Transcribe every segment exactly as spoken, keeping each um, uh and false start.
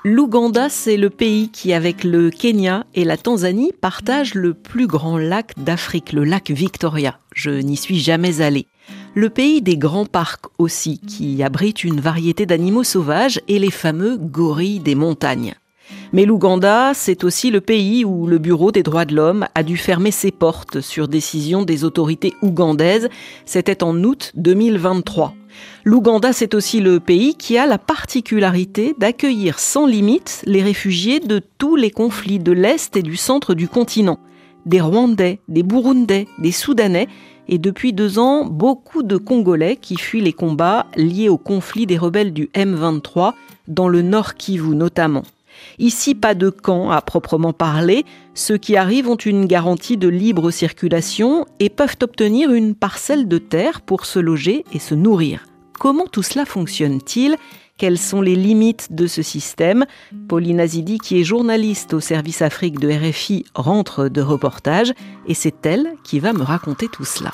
L'Ouganda, c'est le pays qui, avec le Kenya et la Tanzanie, partage le plus grand lac d'Afrique, le lac Victoria. Je n'y suis jamais allée. Le pays des grands parcs aussi, qui abrite une variété d'animaux sauvages et les fameux gorilles des montagnes. Mais l'Ouganda, c'est aussi le pays où le Bureau des droits de l'homme a dû fermer ses portes sur décision des autorités ougandaises. C'était en août deux mille vingt-trois. L'Ouganda, c'est aussi le pays qui a la particularité d'accueillir sans limite les réfugiés de tous les conflits de l'Est et du centre du continent. Des Rwandais, des Burundais, des Soudanais et depuis deux ans, beaucoup de Congolais qui fuient les combats liés au conflit des rebelles du M vingt-trois dans le Nord Kivu notamment. Ici, pas de camp à proprement parler. Ceux qui arrivent ont une garantie de libre circulation et peuvent obtenir une parcelle de terre pour se loger et se nourrir. Comment tout cela fonctionne-t-il ? Quelles sont les limites de ce système ? Pauline Azidi, qui est journaliste au service Afrique de R F I, rentre de reportage et c'est elle qui va me raconter tout cela.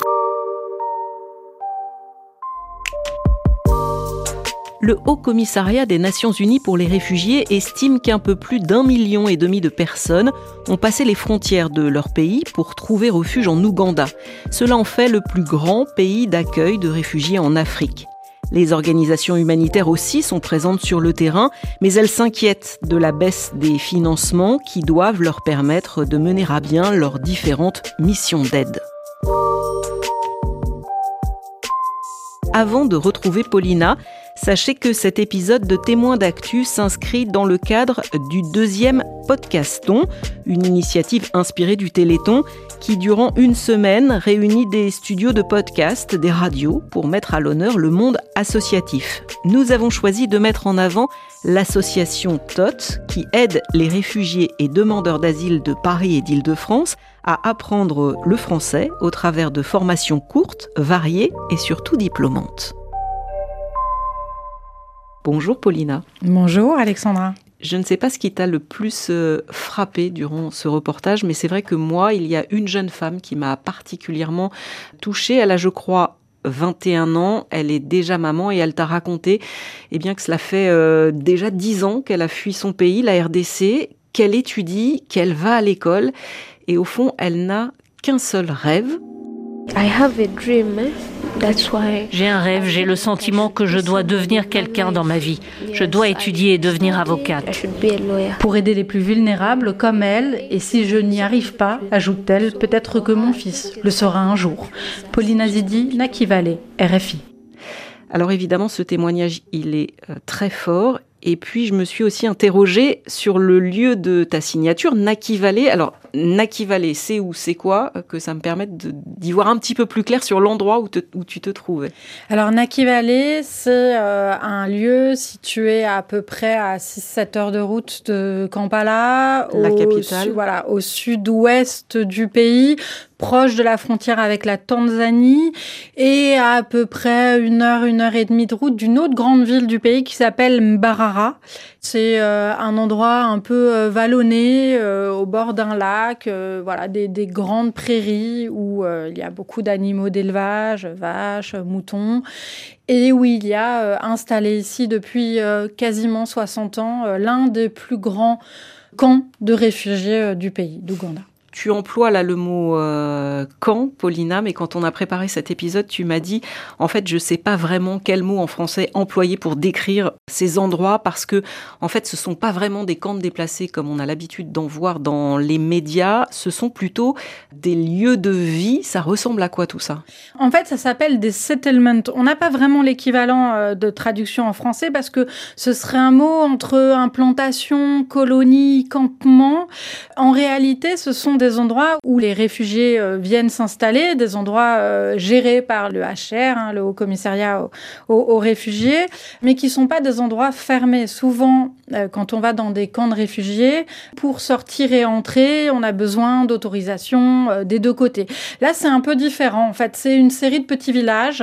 Le Haut-Commissariat des Nations Unies pour les réfugiés estime qu'un peu plus d'un million et demi de personnes ont passé les frontières de leur pays pour trouver refuge en Ouganda. Cela en fait le plus grand pays d'accueil de réfugiés en Afrique. Les organisations humanitaires aussi sont présentes sur le terrain, mais elles s'inquiètent de la baisse des financements qui doivent leur permettre de mener à bien leurs différentes missions d'aide. Avant de retrouver Paulina, sachez que cet épisode de Témoins d'actu s'inscrit dans le cadre du deuxième Podcaston, une initiative inspirée du Téléthon qui, durant une semaine, réunit des studios de podcast, des radios, pour mettre à l'honneur le monde associatif. Nous avons choisi de mettre en avant l'association T O T, qui aide les réfugiés et demandeurs d'asile de Paris et d'Île-de-France à apprendre le français au travers de formations courtes, variées et surtout diplômantes. Bonjour Paulina. Bonjour Alexandra. Je ne sais pas ce qui t'a le plus frappé durant ce reportage, mais c'est vrai que moi, il y a une jeune femme qui m'a particulièrement touchée. Elle a, je crois, vingt et un ans, elle est déjà maman et elle t'a raconté eh bien, que cela fait euh, déjà dix ans qu'elle a fui son pays, la R D C, qu'elle étudie, qu'elle va à l'école et au fond, elle n'a qu'un seul rêve. I have a dream. That's why... J'ai un rêve, j'ai le sentiment que je dois devenir quelqu'un dans ma vie. Je dois étudier et devenir avocate. Pour aider les plus vulnérables comme elle, et si je n'y arrive pas, ajoute-t-elle, peut-être que mon fils le sera un jour. Pauline Azidi, Naki Valley, R F I. Alors évidemment, ce témoignage, il est euh, très fort. Et puis, je me suis aussi interrogée sur le lieu de ta signature, Naki Valley. Alors, Naki Valley, c'est où, c'est quoi ? Que ça me permette de, d'y voir un petit peu plus clair sur l'endroit où, te, où tu te trouvais. Alors, Naki Valley, c'est euh, un lieu situé à peu près à six à sept heures de route de Kampala. La au, capitale. Su, voilà, au sud-ouest du pays, proche de la frontière avec la Tanzanie et à à peu près une heure, une heure et demie de route d'une autre grande ville du pays qui s'appelle Mbarara. C'est euh, un endroit un peu euh, vallonné, euh, au bord d'un lac, euh, voilà, des, des grandes prairies où euh, il y a beaucoup d'animaux d'élevage, vaches, moutons, et où il y a euh, installé ici depuis euh, quasiment soixante ans euh, l'un des plus grands camps de réfugiés euh, du pays, d'Ouganda. Tu emploies là le mot euh, camp, Paulina, mais quand on a préparé cet épisode, tu m'as dit, en fait, je ne sais pas vraiment quel mot en français employer pour décrire ces endroits, parce que, en fait, ce ne sont pas vraiment des camps de déplacés comme on a l'habitude d'en voir dans les médias, ce sont plutôt des lieux de vie. Ça ressemble à quoi tout ça ? En fait, ça s'appelle des settlements. On n'a pas vraiment l'équivalent de traduction en français parce que ce serait un mot entre implantation, colonie, campement. En réalité, ce sont des endroits où les réfugiés euh, viennent s'installer, des endroits euh, gérés par le H R, hein, le Haut Commissariat aux, aux, aux réfugiés, mais qui ne sont pas des endroits fermés. Souvent, euh, quand on va dans des camps de réfugiés, pour sortir et entrer, on a besoin d'autorisation euh, des deux côtés. Là, c'est un peu différent. En fait, c'est une série de petits villages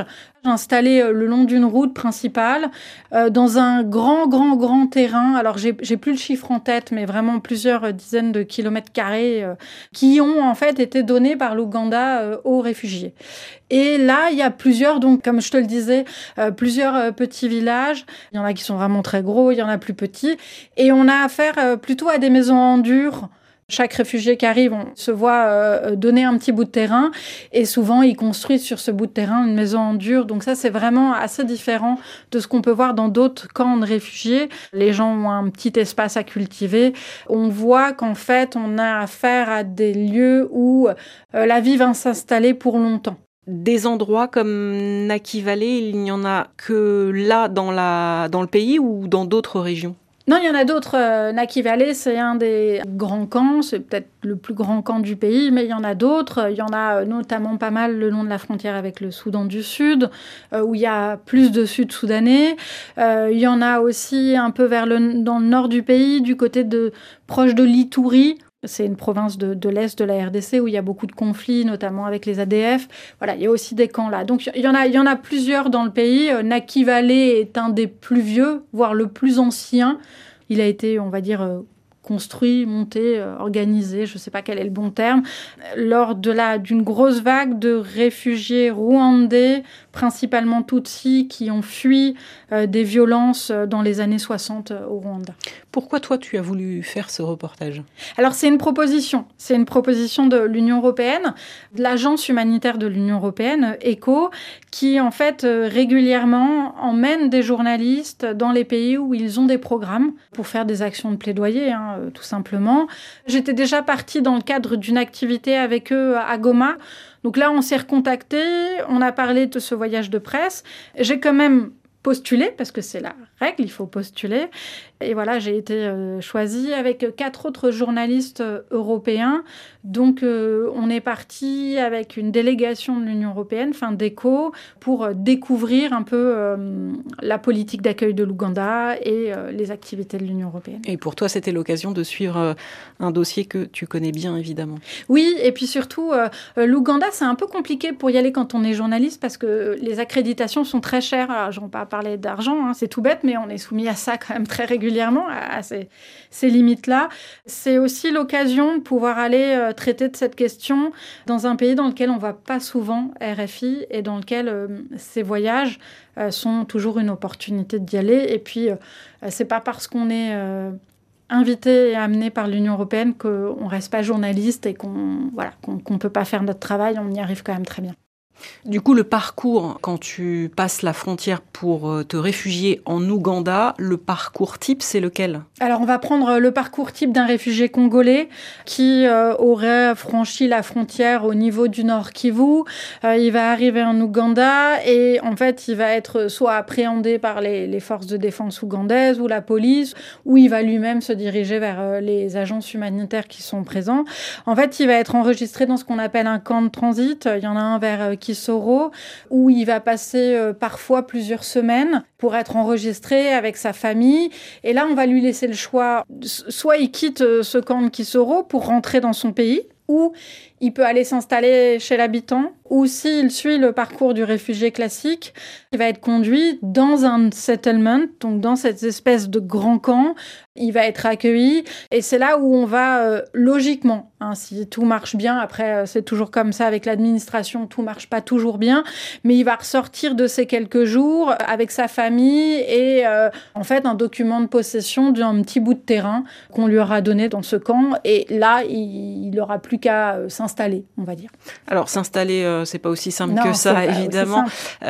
installés le long d'une route principale, euh, dans un grand, grand, grand terrain. Alors, j'ai, j'ai plus le chiffre en tête, mais vraiment plusieurs dizaines de kilomètres carrés euh, qui ont en fait été donnés par l'Ouganda euh, aux réfugiés. Et là, il y a plusieurs, donc comme je te le disais, euh, plusieurs euh, petits villages. Il y en a qui sont vraiment très gros, il y en a plus petits. Et on a affaire euh, plutôt à des maisons en dur. Chaque réfugié qui arrive, on se voit euh, donner un petit bout de terrain et souvent, ils construisent sur ce bout de terrain une maison en dur. Donc ça, c'est vraiment assez différent de ce qu'on peut voir dans d'autres camps de réfugiés. Les gens ont un petit espace à cultiver. On voit qu'en fait, on a affaire à des lieux où euh, la vie va s'installer pour longtemps. Des endroits comme Naki Valley, il n'y en a que là dans, la, dans le pays ou dans d'autres régions ? Non, il y en a d'autres. Euh, Naki Valley, c'est un des grands camps. C'est peut-être le plus grand camp du pays, mais il y en a d'autres. Il y en a euh, notamment pas mal le long de la frontière avec le Soudan du Sud, euh, où il y a plus de Sud-Soudanais. Euh, il y en a aussi un peu vers le, dans le nord du pays, du côté de proche de l'Ituri. C'est une province de, de l'Est de la R D C où il y a beaucoup de conflits, notamment avec les A D F. Voilà, il y a aussi des camps là. Donc, il y en a, il y en a plusieurs dans le pays. Naki Valley est un des plus vieux, voire le plus ancien. Il a été, on va dire, construit, monté, organisé, je ne sais pas quel est le bon terme, lors de la, d'une grosse vague de réfugiés rwandais, principalement Tutsis, qui ont fui euh, des violences dans les années soixante au Rwanda. Pourquoi toi, tu as voulu faire ce reportage ? Alors, c'est une proposition. C'est une proposition de l'Union européenne, de l'agence humanitaire de l'Union européenne, ECHO, qui, en fait, euh, régulièrement emmène des journalistes dans les pays où ils ont des programmes pour faire des actions de plaidoyer, hein, euh, tout simplement. J'étais déjà partie dans le cadre d'une activité avec eux à Goma. Donc là, on s'est recontacté, on a parlé de ce voyage de presse. J'ai quand même postulé, parce que c'est la règle, il faut postuler. Et voilà, j'ai été euh, choisie avec quatre autres journalistes euh, européens. Donc, euh, on est parti avec une délégation de l'Union européenne, enfin d'ECHO, pour euh, découvrir un peu euh, la politique d'accueil de l'Ouganda et euh, les activités de l'Union européenne. Et pour toi, c'était l'occasion de suivre euh, un dossier que tu connais bien, évidemment. Oui, et puis surtout, euh, l'Ouganda, c'est un peu compliqué pour y aller quand on est journaliste, parce que les accréditations sont très chères. Alors, je ne vais pas parler d'argent, hein, c'est tout bête, mais on est soumis à ça quand même très régulièrement, à ces, ces limites-là. C'est aussi l'occasion de pouvoir aller euh, traiter de cette question dans un pays dans lequel on ne va pas souvent R F I et dans lequel euh, ces voyages euh, sont toujours une opportunité d'y aller. Et puis, euh, c'est pas parce qu'on est euh, invité et amené par l'Union européenne qu'on ne reste pas journaliste et qu'on voilà, qu'on, qu'on peut pas faire notre travail. On y arrive quand même très bien. Du coup, le parcours, quand tu passes la frontière pour te réfugier en Ouganda, le parcours type, c'est lequel ? Alors, on va prendre le parcours type d'un réfugié congolais qui euh, aurait franchi la frontière au niveau du Nord Kivu. Euh, il va arriver en Ouganda et en fait, il va être soit appréhendé par les, les forces de défense ougandaises ou la police, ou il va lui-même se diriger vers euh, les agences humanitaires qui sont présents. En fait, il va être enregistré dans ce qu'on appelle un camp de transit. Il y en a un vers euh, Kisoro, où il va passer euh, parfois plusieurs semaines pour être enregistré avec sa famille. Et là, on va lui laisser le choix. Soit il quitte euh, ce camp de Kisoro pour rentrer dans son pays, ou il peut aller s'installer chez l'habitant, ou s'il suit le parcours du réfugié classique, il va être conduit dans un settlement, donc dans cette espèce de grand camp. Il va être accueilli et c'est là où on va euh, logiquement, hein, si tout marche bien, après euh, c'est toujours comme ça avec l'administration, tout marche pas toujours bien, mais il va ressortir de ces quelques jours avec sa famille et euh, en fait un document de possession d'un petit bout de terrain qu'on lui aura donné dans ce camp et là il n'aura plus qu'à euh, s'installer, on va dire. Alors s'installer, euh, c'est pas aussi simple non, que ça, pas, évidemment.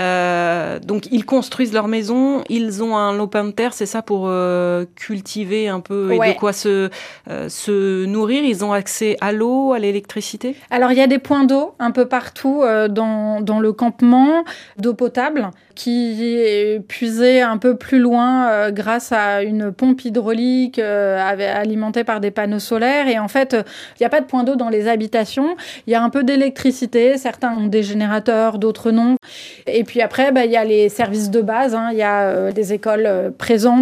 Euh, donc ils construisent leur maison, ils ont un lopin de terre, c'est ça, pour euh, cultiver un peu et ouais. de quoi se, euh, se nourrir. Ils ont accès à l'eau, à l'électricité ? Alors, il y a des points d'eau un peu partout euh, dans, dans le campement, d'eau potable, qui est puisée un peu plus loin euh, grâce à une pompe hydraulique euh, alimentée par des panneaux solaires. Et en fait, il euh, n'y a pas de point d'eau dans les habitations. Il y a un peu d'électricité. Certains ont des générateurs, d'autres non. Et puis après, bah, il y a les services de base. Hein. Il y a euh, des écoles euh, présentes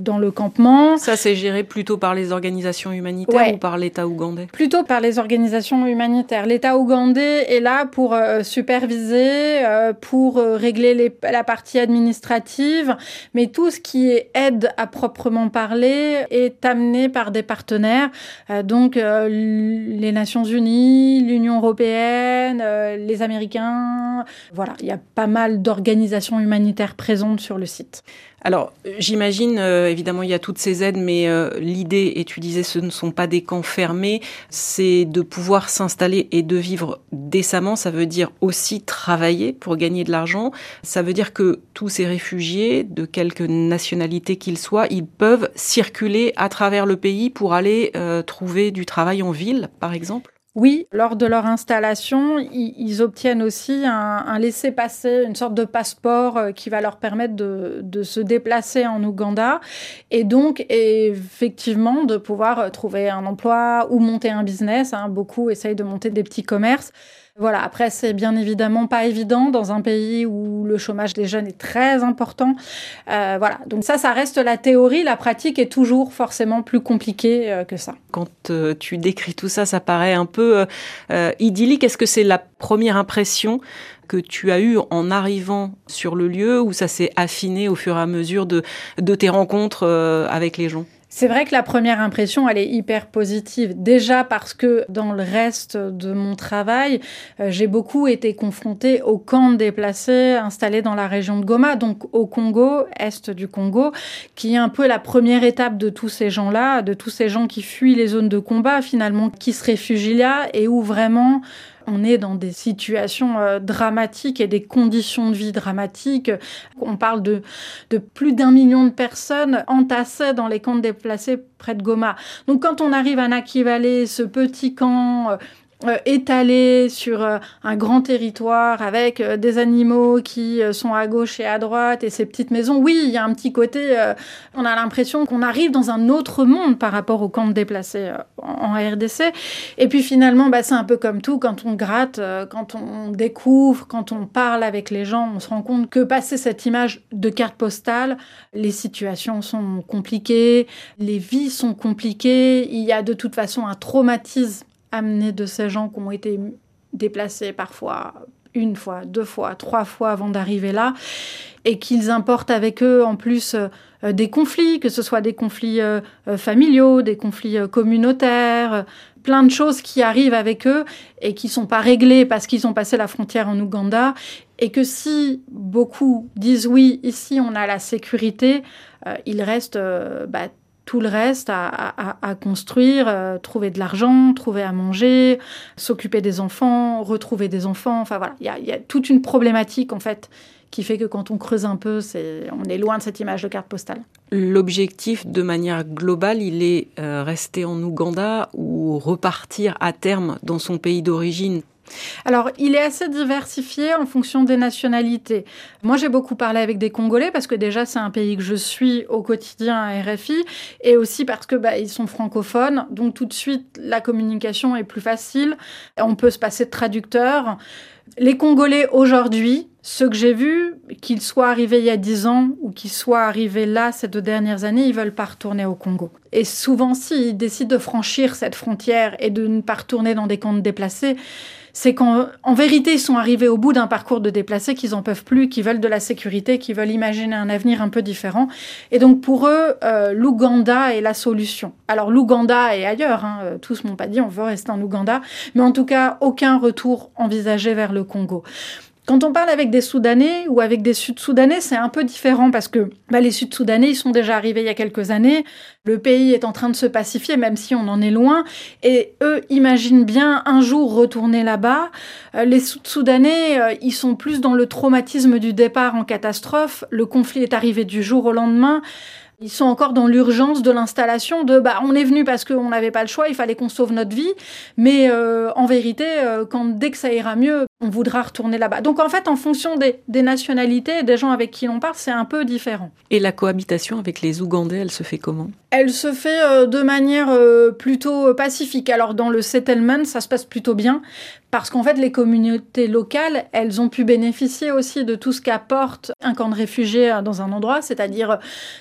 dans le campement. Ça, c'est géré plutôt par les organisations humanitaires ouais. ou par l'État ougandais ? Plutôt par les organisations humanitaires. L'État ougandais est là pour euh, superviser, euh, pour euh, régler les, la partie administrative, mais tout ce qui est aide à proprement parler est amené par des partenaires, euh, donc euh, les Nations Unies, l'Union européenne, euh, les Américains. Voilà, il y a pas mal d'organisations humanitaires présentes sur le site. Alors, j'imagine, euh, évidemment, il y a toutes ces aides, mais euh, l'idée, et tu disais, ce ne sont pas des camps fermés, c'est de pouvoir s'installer et de vivre décemment. Ça veut dire aussi travailler pour gagner de l'argent. Ça veut dire que tous ces réfugiés, de quelque nationalité qu'ils soient, ils peuvent circuler à travers le pays pour aller euh, trouver du travail en ville, par exemple ? Oui, lors de leur installation, ils, ils obtiennent aussi un, un laissez-passer, une sorte de passeport euh, qui va leur permettre de, de se déplacer en Ouganda et donc effectivement de pouvoir trouver un emploi ou monter un business. Hein. Beaucoup essayent de monter des petits commerces. Voilà. Après, c'est bien évidemment pas évident dans un pays où le chômage des jeunes est très important. Euh, voilà. Donc ça, ça reste la théorie. La pratique est toujours forcément plus compliquée euh, que ça. Quand euh, tu décris tout ça, ça paraît un peu euh, idyllique. Est-ce que c'est la première impression que tu as eue en arrivant sur le lieu ou ça s'est affiné au fur et à mesure de, de tes rencontres euh, avec les gens ? C'est vrai que la première impression, elle est hyper positive. Déjà parce que dans le reste de mon travail, euh, j'ai beaucoup été confrontée aux camps de déplacés installés dans la région de Goma, donc au Congo, est du Congo, qui est un peu la première étape de tous ces gens-là, de tous ces gens qui fuient les zones de combat, finalement, qui se réfugient là et où vraiment on est dans des situations euh, dramatiques et des conditions de vie dramatiques. On parle de, de plus d'un million de personnes entassées dans les camps de déplacés près de Goma. Donc quand on arrive à Naki Valley, ce petit camp euh, Euh, étalé sur euh, un grand territoire avec euh, des animaux qui euh, sont à gauche et à droite et ces petites maisons. Oui, il y a un petit côté, euh, on a l'impression qu'on arrive dans un autre monde par rapport aux camps de déplacés euh, en, en R D C. Et puis finalement, bah, c'est un peu comme tout, quand on gratte, euh, quand on découvre, quand on parle avec les gens, on se rend compte que passer cette image de carte postale, les situations sont compliquées, les vies sont compliquées, il y a de toute façon un traumatisme amener de ces gens qui ont été déplacés parfois une fois, deux fois, trois fois avant d'arriver là, et qu'ils importent avec eux en plus euh, des conflits, que ce soit des conflits euh, familiaux, des conflits euh, communautaires, euh, plein de choses qui arrivent avec eux et qui sont pas réglées parce qu'ils ont passé la frontière en Ouganda, et que si beaucoup disent oui, ici on a la sécurité, euh, il reste euh, bah, tout le reste à, à, à construire, euh, trouver de l'argent, trouver à manger, s'occuper des enfants, retrouver des enfants. Enfin voilà, il y a, y a toute une problématique en fait qui fait que quand on creuse un peu, c'est, on est loin de cette image de carte postale. L'objectif, de manière globale, il est euh, rester en Ouganda ou repartir à terme dans son pays d'origine ? Alors, il est assez diversifié en fonction des nationalités. Moi, j'ai beaucoup parlé avec des Congolais parce que déjà, c'est un pays que je suis au quotidien à R F I et aussi parce que bah, ils sont francophones. Donc, tout de suite, la communication est plus facile. On peut se passer de traducteur. Les Congolais, aujourd'hui, ceux que j'ai vus, qu'ils soient arrivés il y a dix ans ou qu'ils soient arrivés là ces deux dernières années, ils veulent pas retourner au Congo. Et souvent, s'ils décident de franchir cette frontière et de ne pas retourner dans des camps de déplacés, c'est qu'en en vérité, ils sont arrivés au bout d'un parcours de déplacés, qu'ils en peuvent plus, qu'ils veulent de la sécurité, qu'ils veulent imaginer un avenir un peu différent. Et donc, pour eux, euh, l'Ouganda est la solution. Alors, l'Ouganda et ailleurs, hein, tous m'ont pas dit on veut rester en Ouganda, mais en tout cas, aucun retour envisagé vers le Congo. Quand on parle avec des Soudanais ou avec des Sud-Soudanais, c'est un peu différent parce que bah, les Sud-Soudanais, ils sont déjà arrivés il y a quelques années. Le pays est en train de se pacifier, même si on en est loin. Et eux imaginent bien un jour retourner là-bas. Euh, les Sud-Soudanais, euh, ils sont plus dans le traumatisme du départ en catastrophe. Le conflit est arrivé du jour au lendemain. Ils sont encore dans l'urgence de l'installation de bah on est venu parce qu'on n'avait pas le choix, il fallait qu'on sauve notre vie, mais euh, en vérité, euh, quand dès que ça ira mieux, on voudra retourner là-bas. Donc en fait, en fonction des, des nationalités et des gens avec qui l'on parle, c'est un peu différent. Et la cohabitation avec les Ougandais, elle se fait comment ? Elle se fait euh, de manière euh, plutôt pacifique. Alors dans le settlement, ça se passe plutôt bien. Parce qu'en fait, les communautés locales, elles ont pu bénéficier aussi de tout ce qu'apporte un camp de réfugiés dans un endroit, c'est-à-dire bah, les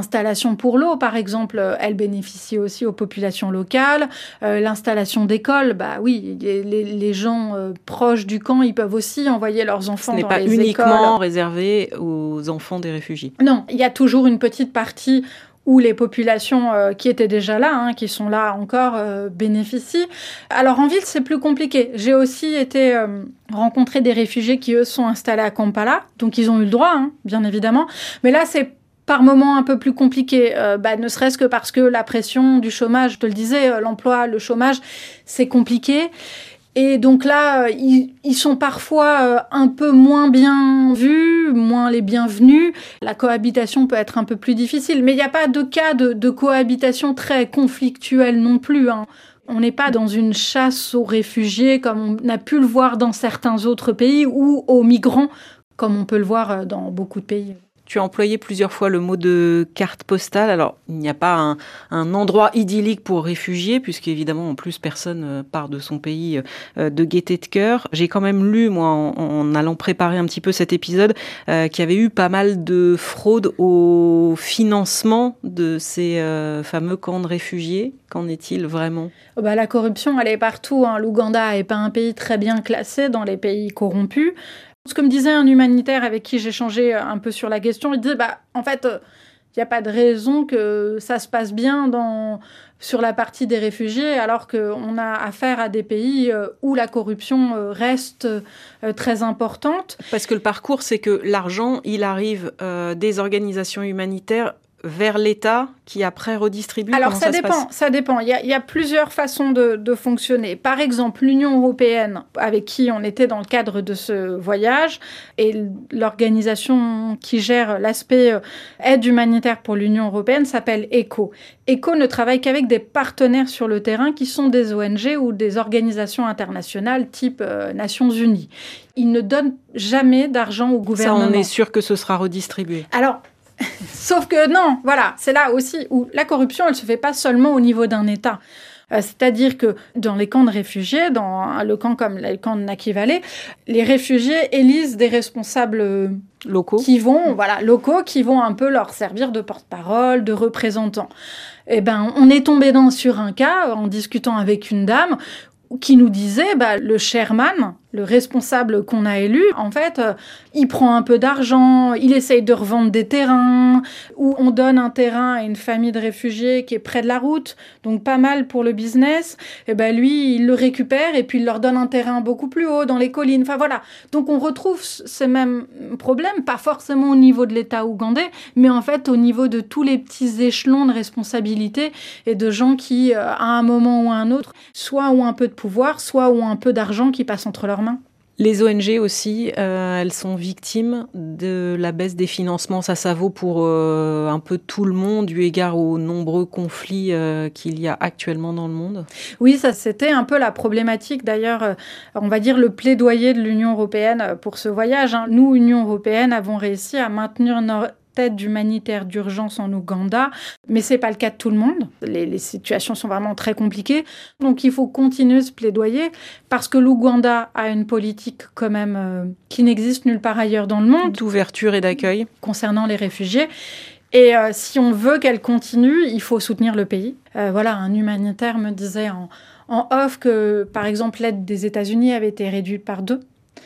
installations pour l'eau, par exemple, elles bénéficient aussi aux populations locales. Euh, l'installation d'écoles, bah oui, les, les, les gens euh, proches du camp, ils peuvent aussi envoyer leurs enfants dans les écoles. Ce n'est pas uniquement réservé aux enfants des réfugiés. Non, il y a toujours une petite partie où les populations euh, qui étaient déjà là, hein, qui sont là encore, euh, bénéficient. Alors en ville, c'est plus compliqué. J'ai aussi été euh, rencontrer des réfugiés qui, eux, sont installés à Kampala, donc ils ont eu le droit, hein, bien évidemment. Mais là, c'est par moments un peu plus compliqué, euh, bah, ne serait-ce que parce que la pression du chômage, je te le disais, euh, l'emploi, le chômage, c'est compliqué. Et donc là, euh, ils, ils sont parfois euh, un peu moins bien vus, moins les bienvenus. La cohabitation peut être un peu plus difficile, mais il n'y a pas de cas de, de cohabitation très conflictuelle non plus, hein. On n'est pas dans une chasse aux réfugiés comme on a pu le voir dans certains autres pays ou aux migrants comme on peut le voir dans beaucoup de pays. Tu as employé plusieurs fois le mot de carte postale. Alors, il n'y a pas un, un endroit idyllique pour réfugiés, puisqu'évidemment, en plus, personne part de son pays de gaieté de cœur. J'ai quand même lu, moi, en, en allant préparer un petit peu cet épisode, euh, qu'il y avait eu pas mal de fraude au financement de ces euh, fameux camps de réfugiés. Qu'en est-il vraiment ? Bah, la corruption, elle est partout, hein. L'Ouganda n'est pas un pays très bien classé dans les pays corrompus. Ce que me disait un humanitaire avec qui j'ai échangé un peu sur la question, il disait, bah, en fait, il euh, n'y a pas de raison que ça se passe bien dans, sur la partie des réfugiés, alors qu'on a affaire à des pays euh, où la corruption euh, reste euh, très importante. Parce que le parcours, c'est que l'argent, il arrive euh, des organisations humanitaires vers l'État qui après redistribue. Alors Comment ça, ça dépend, ça dépend. Il y a, il y a plusieurs façons de, de fonctionner. Par exemple, l'Union européenne, avec qui on était dans le cadre de ce voyage, et l'organisation qui gère l'aspect aide humanitaire pour l'Union européenne s'appelle ECHO. ECHO ne travaille qu'avec des partenaires sur le terrain qui sont des O N G ou des organisations internationales type euh, Nations Unies. Ils ne donnent jamais d'argent au gouvernement. Ça, on est sûr que ce sera redistribué. Alors, sauf que non, voilà, c'est là aussi où la corruption, elle se fait pas seulement au niveau d'un État. Euh, c'est-à-dire que dans les camps de réfugiés, dans le camp comme le camp de Nakivale, les réfugiés élisent des responsables locaux qui vont, voilà, locaux qui vont un peu leur servir de porte-parole, de représentants. Eh ben, on est tombé dans sur un cas en discutant avec une dame qui nous disait, bah, le chairman, le responsable qu'on a élu, en fait, euh, il prend un peu d'argent, il essaye de revendre des terrains, ou on donne un terrain à une famille de réfugiés qui est près de la route, donc pas mal pour le business. Et ben lui, il le récupère et puis il leur donne un terrain beaucoup plus haut dans les collines. Enfin voilà. Donc on retrouve ces mêmes problèmes, pas forcément au niveau de l'État ougandais, mais en fait au niveau de tous les petits échelons de responsabilité et de gens qui, euh, à un moment ou à un autre, soit ont un peu de pouvoir, soit ont un peu d'argent qui passe entre leurs mains. Les O N G aussi, euh, elles sont victimes de la baisse des financements. Ça, ça vaut pour euh, un peu tout le monde, eu égard aux nombreux conflits euh, qu'il y a actuellement dans le monde. Oui, ça, c'était un peu la problématique. D'ailleurs, euh, on va dire le plaidoyer de l'Union européenne pour ce voyage, hein. Nous, Union européenne, avons réussi à maintenir notre aide humanitaire d'urgence en Ouganda, mais c'est pas le cas de tout le monde. Les, les situations sont vraiment très compliquées. Donc il faut continuer ce plaidoyer parce que l'Ouganda a une politique quand même euh, qui n'existe nulle part ailleurs dans le monde. D'ouverture et d'accueil. Concernant les réfugiés. Et euh, si on veut qu'elle continue, il faut soutenir le pays. Euh, voilà, un humanitaire me disait en, en off que, par exemple, l'aide des États-Unis avait été réduite par deux.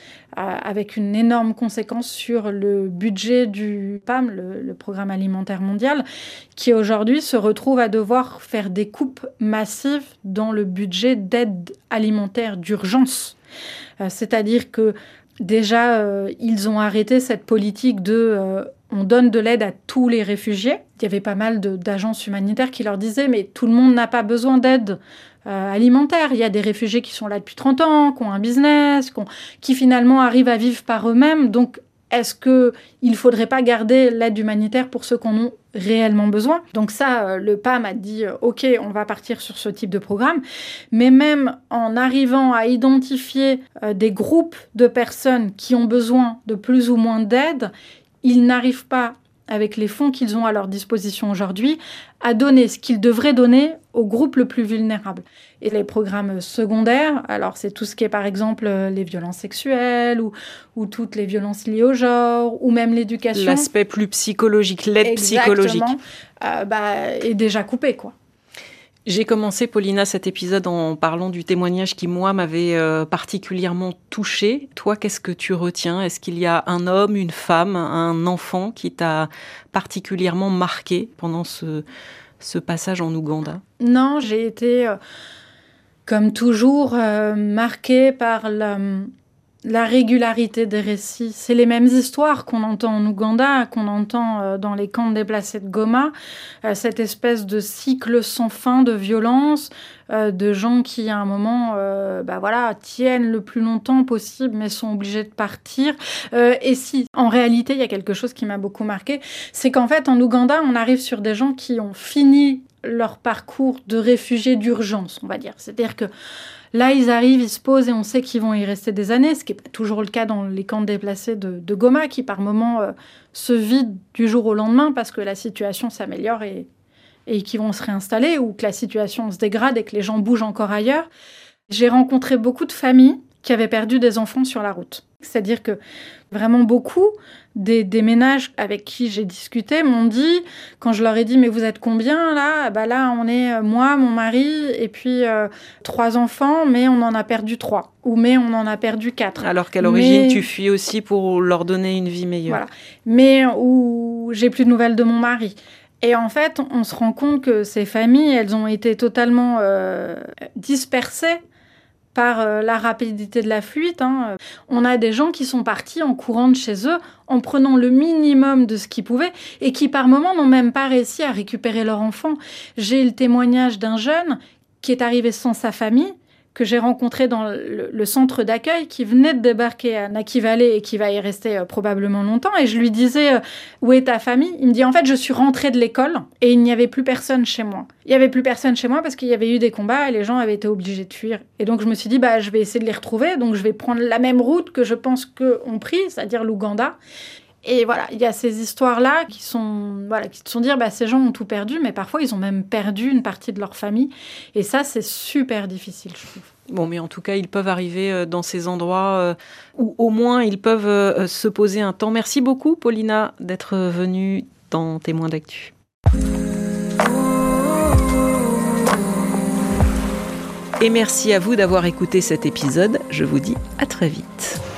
Avec une énorme conséquence sur le budget du P A M, le, le Programme alimentaire mondial, qui aujourd'hui se retrouve à devoir faire des coupes massives dans le budget d'aide alimentaire d'urgence. Euh, c'est-à-dire que déjà, euh, ils ont arrêté cette politique de... Euh, on donne de l'aide à tous les réfugiés. Il y avait pas mal de, d'agences humanitaires qui leur disaient « mais tout le monde n'a pas besoin d'aide euh, alimentaire. Il y a des réfugiés qui sont là depuis trente ans, qui ont un business, qui, ont, qui finalement arrivent à vivre par eux-mêmes. Donc, est-ce qu'il ne faudrait pas garder l'aide humanitaire pour ceux qui en ont réellement besoin ?» Donc ça, euh, le P A M a dit euh, « ok, on va partir sur ce type de programme ». Mais même en arrivant à identifier euh, des groupes de personnes qui ont besoin de plus ou moins d'aide, ils n'arrivent pas avec les fonds qu'ils ont à leur disposition aujourd'hui, à donner ce qu'ils devraient donner au groupe le plus vulnérable. Et les programmes secondaires, alors c'est tout ce qui est par exemple les violences sexuelles ou, ou toutes les violences liées au genre, ou même l'éducation. L'aspect plus psychologique, l'aide Exactement, psychologique. Euh, bah, est déjà coupé, quoi. J'ai commencé, Paulina, cet épisode en parlant du témoignage qui, moi, m'avait euh, particulièrement touchée. Toi, qu'est-ce que tu retiens ? Est-ce qu'il y a un homme, une femme, un enfant qui t'a particulièrement marqué pendant ce, ce passage en Ouganda ? Non, j'ai été, euh, comme toujours, euh, marquée par la, la régularité des récits. C'est les mêmes histoires qu'on entend en Ouganda, qu'on entend euh, dans les camps de déplacés de Goma. Euh, cette espèce de cycle sans fin de violence, euh, de gens qui, à un moment, euh, bah voilà, tiennent le plus longtemps possible, mais sont obligés de partir. Euh, et si, en réalité, il y a quelque chose qui m'a beaucoup marqué, c'est qu'en fait, en Ouganda, on arrive sur des gens qui ont fini leur parcours de réfugiés d'urgence, on va dire. C'est-à-dire que là, ils arrivent, ils se posent et on sait qu'ils vont y rester des années, ce qui n'est pas toujours le cas dans les camps de déplacés de, de Goma, qui par moments euh, se vident du jour au lendemain parce que la situation s'améliore et, et qu'ils vont se réinstaller, ou que la situation se dégrade et que les gens bougent encore ailleurs. J'ai rencontré beaucoup de familles qui avaient perdu des enfants sur la route. C'est-à-dire que vraiment beaucoup des, des ménages avec qui j'ai discuté m'ont dit, quand je leur ai dit « mais vous êtes combien là ?» Bah là, on est euh, moi, mon mari, et puis euh, trois enfants, mais on en a perdu trois. Ou mais on en a perdu quatre. Alors qu'à l'origine, mais... tu fuis aussi pour leur donner une vie meilleure. Voilà. Mais où j'ai plus de nouvelles de mon mari. Et en fait, on se rend compte que ces familles, elles ont été totalement euh, dispersées par euh, la rapidité de la fuite. Hein. On a des gens qui sont partis en courant de chez eux, en prenant le minimum de ce qu'ils pouvaient, et qui par moments n'ont même pas réussi à récupérer leur enfant. J'ai le témoignage d'un jeune qui est arrivé sans sa famille, que j'ai rencontré dans le, le centre d'accueil, qui venait de débarquer à Naki Valley et qui va y rester euh, probablement longtemps. Et je lui disais euh, « Où est ta famille ?» Il me dit « En fait, je suis rentrée de l'école et il n'y avait plus personne chez moi. » Il n'y avait plus personne chez moi parce qu'il y avait eu des combats et les gens avaient été obligés de fuir. Et donc, je me suis dit bah, « Je vais essayer de les retrouver. Donc, je vais prendre la même route que je pense qu'eux ont pris, c'est-à-dire l'Ouganda. » Et voilà, il y a ces histoires-là qui sont, voilà, qui te sont dire, bah, ces gens ont tout perdu, mais parfois ils ont même perdu une partie de leur famille. Et ça, c'est super difficile, je trouve. Bon, mais en tout cas, ils peuvent arriver dans ces endroits où au moins ils peuvent se poser un temps. Merci beaucoup, Paulina, d'être venue dans Témoins d'actu. Et merci à vous d'avoir écouté cet épisode. Je vous dis à très vite.